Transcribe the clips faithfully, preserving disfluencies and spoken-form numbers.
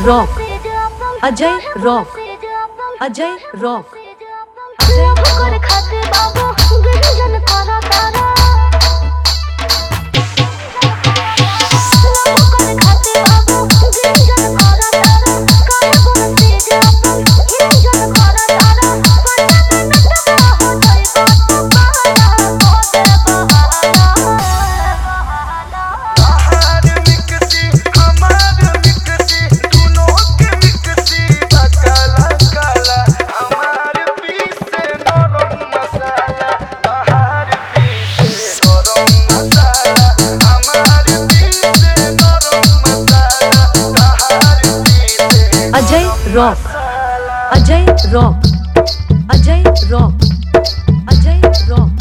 rock Ajay rock Ajay rock Ajay rock Ajay rock Ajay rock Ajay rock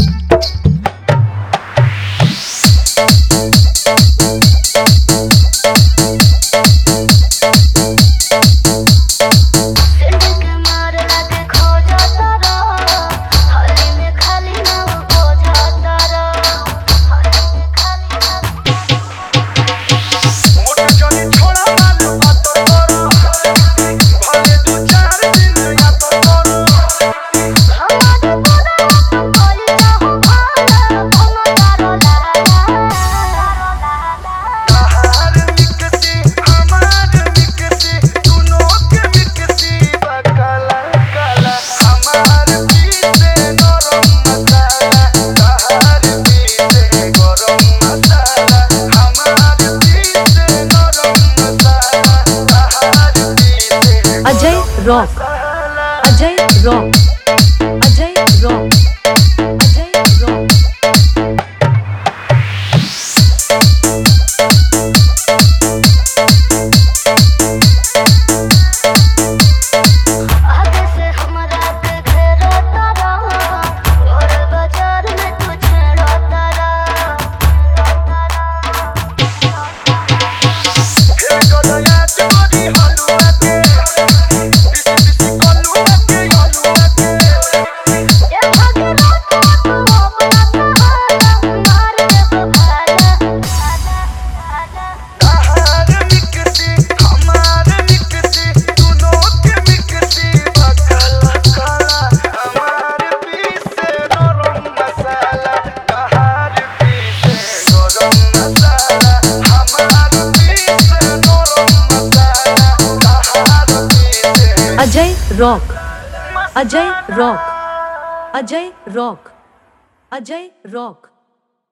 Ajay rock Ajay rock Ajay rock Ajay rock आगे से हमरा के घेरो तारा और बाजार में तू छेड़ो तारा हे गलया चोरी हलुआ के Ajay rock Ajay rock Ajay rock Ajay rock